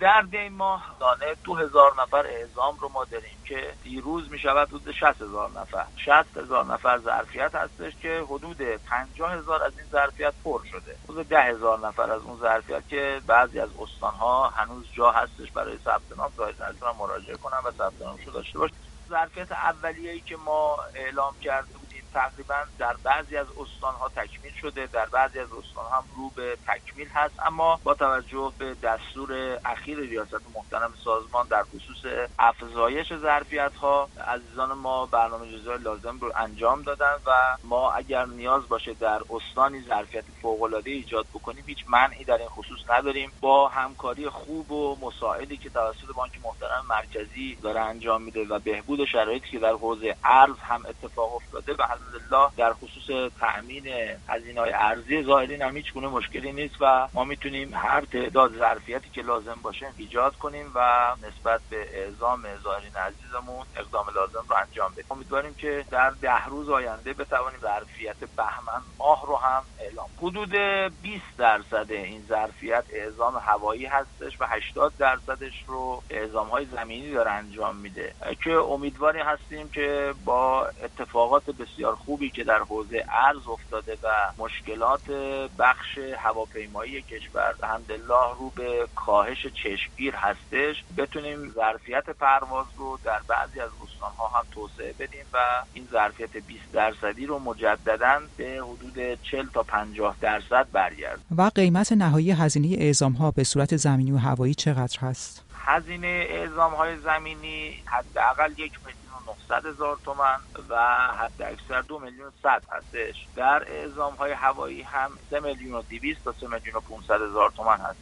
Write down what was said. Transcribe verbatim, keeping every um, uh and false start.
در دی ماه دانه دو هزار نفر اعزام رو ما داریم که دیروز می شود حدود شصت هزار نفر. شصت هزار نفر ظرفیت هستش که حدود پنجاه هزار از این ظرفیت پر شده. حدود ده هزار نفر از اون ظرفیت که بعضی از استان‌ها هنوز جا هستش برای ثبت نام، ظاهراً مراجعه کنن و ثبت نامشو داشته باشه. ظرفیت اولیه‌ای که ما اعلام کرده بودیم تقریبا در بعضی از استان‌ها تکمیل شده، در بعضی از استان‌ها هم رو به تکمیل هست، اما با توجه به دستور اخیر ریاست محترم سازمان در خصوص افزایش ظرفیت‌ها، عزیزان ما برنامه‌ریزی لازم رو انجام دادن و ما اگر نیاز باشه در استانی ظرفیت فوق‌العاده ایجاد بکنیم هیچ منعی در این خصوص نداریم. با همکاری خوب و مساعدی که توسط بانک محترم مرکزی داره انجام میده و بهبود شرایطی که در حوزه ارز هم اتفاق افتاده و الحمدلله در خصوص تأمین هزینه‌های ارزی زائرین هم هیچ گونه مشکلی نیست و ما میتونیم هر تعداد ظرفیتی که لازم باشه ایجاد کنیم و نسبت به اعزام زائرین عزیزمون اقدام لازم رو انجام بدیم. امیدواریم که در ده روز آینده بتوانیم ظرفیت بهمن ماه رو هم اعلام. حدود بیست درصد این ظرفیت اعزام هوایی هستش و هشتاد درصدش رو اعزام‌های زمینی داره انجام میده که امیدواری هستیم که با اتفاقات بسیار خوبی که در حوزه ارز افتاده و مشکلات بخش هواپیمایی کشور الحمدلله رو به کاهش چشمگیر هستش بتونیم ظرفیت پرواز رو در بعضی از استان‌ها هم توسعه بدیم و این ظرفیت بیست درصدی رو مجدداً به حدود چهل تا پنجاه درصد برگرده. و قیمت نهایی هزینه اعزام‌ها به صورت زمینی و هوایی چقدر هست؟ هزینه اعزام‌های زمینی حداقل یک میلیون و نهصد هزار تومان و حد اکثر دو میلیون و صد هستش. در اعزام‌های هوایی هم سه میلیون و دویست تا سه میلیون و پانصد هزار تومان هست.